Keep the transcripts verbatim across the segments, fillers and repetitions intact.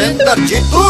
ਅਮਰਿੰਦਰ ਜੀਤੂ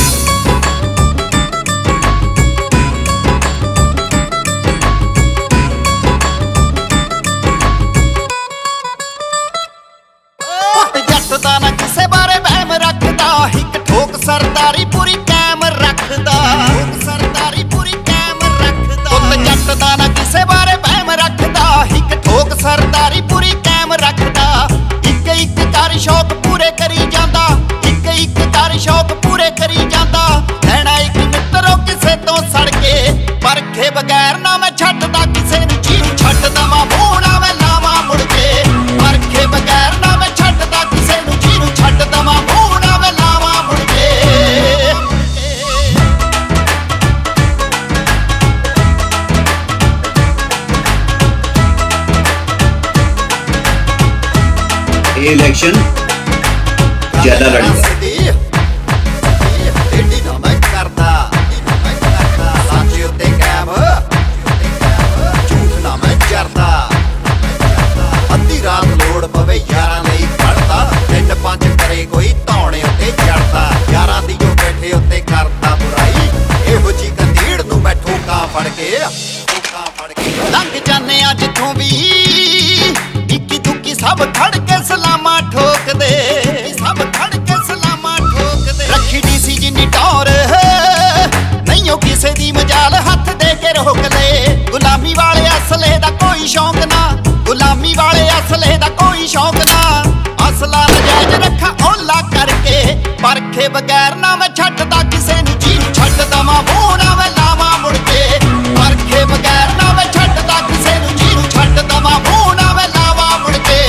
ਜੱਟ ਦਾ ਨਾ ਕਿਸੇ ਬਾਰੇ ਵਹਿਮ ਰੱਖਦਾ, ਇੱਕ ਠੋਕ ਸਰਦਾਰੀ ਪੂਰੀ ਕਾਇਮ ਰੱਖਦਾ, ਸਰਦਾਰੀ ਪੂਰੀ ਕਾਇਮ ਰੱਖਦਾ। ਪੁੱਤ ਜੱਟ ਦਾ ਨਾ ਕਿਸੇ ਬਾਰੇ ਵਹਿਮ ਰੱਖਦਾ, ਇੱਕ ਠੋਕ ਸਰਦਾਰੀ ਪੂਰੀ ਕਾਇਮ ਰੱਖਦਾ। ਇੱਕ ਇੱਕ ਕਰ ਸ਼ੌਕ ਪੂਰੇ ਕਰੀ ਜਾਂਦਾ, ਇੱਕ ਇੱਕ ਕਰ ਸ਼ੌਕ ਪੂਰੇ ਕਰੀ ਜਾਂਦਾ। ਲੈਣਾ ਇੱਕ ਮਿੱਤਰੋ ਕਿਸੇ ਤੋਂ ਸੜ ਕੇ, ਪਰਖੇ ਬਗੈਰ ਨਾ ਮੈਂ ਛੱਡਦਾ ਕਿਸੇ ਨੂੰ ਜੀ ਨੂੰ। ਛੱਡ ਦਵਾਂ ਮੂੰਹ ਨਾ ਮੈਂ ਲਾਵਾਂ ਮੁੜ ਕੇ, ਪਰਖੇ ਬਗੈਰ ਨਾ ਮੈਂ ਛੱਡਦਾ ਕਿਸੇ ਨੂੰ ਜੀ ਨੂੰ। ਛੱਡ ਦਵਾਂ ਮੂੰਹ ਨਾ ਮੈਂ ਲਾਵਾਂ ਮੁੜ ਕੇ। ਇਹ ਇਲੈਕਸ਼ਨ ਜ਼ਿਆਦਾ ਲੜੀਦਾ ਏਡੀ ਨਾ ਮੈਂ ਕਰਦਾ, ਸੱਚ ਉੱਤੇ ਕਾਇਮ, ਝੂਠ ਨਾ ਮੈਂ ਜਰਦਾ। ਅੱਧੀ ਰਾਤ ਲੋੜ ਪਵੇ ਯਾਰਾਂ ਲਈ ਖੜਦਾ, ਤਿੰਨ ਪੰਜ ਕਰੇ ਕੋਈ ਧੌਣੇ ਉੱਤੇ ਚੜਦਾ। ਯਾਰਾਂ ਦੀ ਜੋ ਬੈਠੇ ਉੱਤੇ ਕਰਦਾ ਬੁਰਾਈ, ਇਹੋ ਜੀ ਕੰਧੀੜ ਨੂੰ ਮੈਂ ਠੋਕਾਂ ਫੜ ਕੇ, ਠੋਕਾਂ ਫੜ ਕੇ ਲੰਘ ਜਾਂਦੇ ਆ ਜਿੱਥੋਂ ਵੀ। ਇੱਕੀ ਦੁੱਕੀ ਸਭ ਖੜ ਕੇ ਸਲਾਮਾਂ ਠੋਕਦੇ, ਸਭ ਖੜ ਕੇ ਸਲਾਮਾਂ ਠੋਕਦੇ। ਰੱਖੀ ਡੀਸੀ ਜਿੰਨੀ ਟੌਰ ਨਹੀਂ ਉਹ ਕਿਸੇ ਦੀ ਮਜਾਲ, ਹੱਥ ਦੇ ਕੇ ਰੋਕ ਲੈ। ਗੁਲਾਮੀ ਵਾਲੇ ਅਸਲੇ ਦਾ ਕੋਈ ਸ਼ੌਂਕ ਨਾ, ਗੁਲਾਮੀ ਵਾਲੇ ਅਸਲੇ ਦਾ ਕੋਈ ਸ਼ੌਂਕ ਨਾ। ਅਸਲਾ ਨਜਾਇਜ਼ ਰੱਖਾ ਓਲਾ ਕਰਕੇ, ਪਰਖੇ ਬਗੈਰ ਨਾ ਮੈਂ ਛੱਡਦਾ ਕਿਸੇ ਨੂੰ ਜੀ ਨੂੰ। ਛੱਡ ਦਵਾਂ ਮੂੰਹ ਨਾ ਮੈਂ ਲਾਵਾਂ ਮੁੜ ਕੇ, ਪਰਖੇ ਬਗੈਰ ਨਾ ਮੈਂ ਛੱਡਦਾ ਕਿਸੇ ਨੂੰ ਜੀ ਨੂੰ। ਛੱਡ ਦਵਾਂ ਮੂੰਹ ਨਾ ਮੈਂ ਲਾਵਾਂ ਮੁੜ ਕੇ।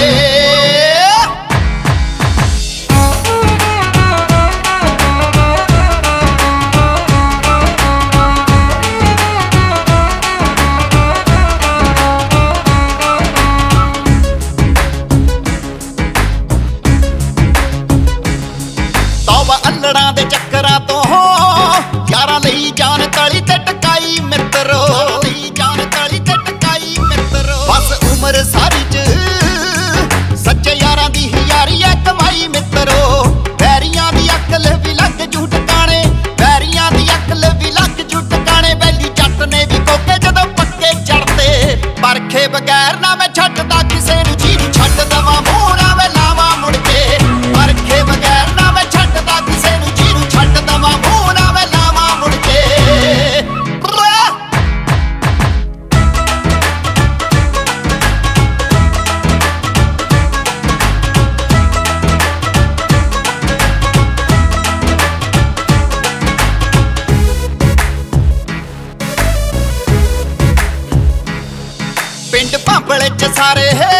ਅੱਲੜਾਂ ਦੇ ਚੱਕਰਾਂ ਤੋਂ ਯਾਰਾਂ ਲਈ ਜਾਨ ਤਲੀ ਤੇ ਟਕਾਈ ਮਿੱਤਰੋ, ਲਈ ਜਾਨ ਤਲੀ ਤੇ ਟਕਾਈ ਮਿੱਤਰੋ। ਬਸ ਉਮਰ ਸਾਰੀ ਚ ਸੱਚੇ ਯਾਰਾਂ ਦੀ ਹੀ ਯਾਰੀ ਐ ਕਮਾਈ ਮਿੱਤਰੋ। ਵੈਰੀਆਂ ਦੀ ਅਕਲ ਵੀ ਲੱਗ ਜੂ ਟਿਕਾਣੇ, ਵੈਰੀਆਂ ਦੀ ਅਕਲ ਵੀ ਲੱਗ ਜੂ ਟਿਕਾਣੇ। ਵੈਲੀ ਜੱਟ ਨੇ ਵੀ ਕੋਕੇ ਜਦੋਂ ਪੱਕੇ ਚੜਦੇ, ਪਰਖੇ ਬਗੈਰ ਨਾ ਮੈਂ ਛੱਡਦਾ ਕਿਸੇ ਨੂੰ ਜੀ ਨੂੰ। ਛੱਡ ਦਵਾਂ ਮੂੰਹ ਨਾ ਮੈਂ ਲਾਵਾਂ ਮੁੜ ਕੇ, ਪਰਖੇ ਬਗੈਰ ਨਾ ਮੈਂ ਛੱਡਦਾ ਕਿਸੇ ਨੂੰ ਜੀ ਨੂੰ। ਛੱਡ ਦਵਾਂ ਮੂੰਹ ਨਾ ਮੈਂ ਲਾਵਾਂ ਮੁੜ ਕੇ। ਪਿੰਡ ਭਾਂਬਲੇ ਚ ਸਾਰੇ